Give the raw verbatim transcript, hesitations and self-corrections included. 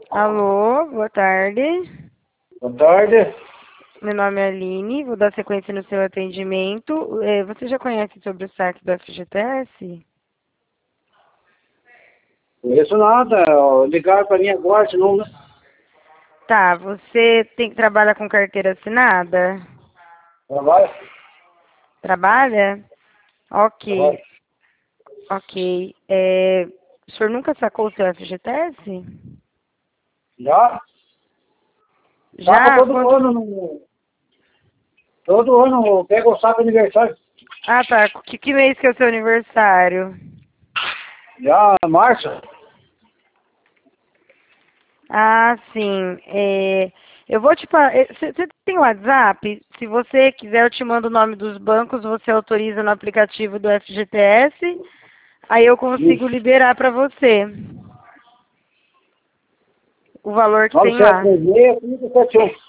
Alô, boa tarde. Boa tarde. Meu nome é Aline, vou dar sequência no seu atendimento. Eh, Você já conhece sobre o saque do F G T S? Conheço nada. ó, Ligaram para mim agora, senão, né? Tá, você tem, trabalha com carteira assinada? Trabalho. Trabalha? Trabalho. Ok, ok. Eh, o senhor nunca sacou o seu F G T S? Já? Saca Já? todo Quando... ano. No... Todo ano eu pego o saco aniversário. Ah, tá. Que, que mês que é o seu aniversário? Já, março. Ah, sim. É, eu vou te falar. Você tem WhatsApp? Se você quiser, eu te mando o nome dos bancos, você autoriza no aplicativo do F G T S, aí eu consigo Isso. liberar para você o valor que nove tem sete lá. três seis, cinco sete um.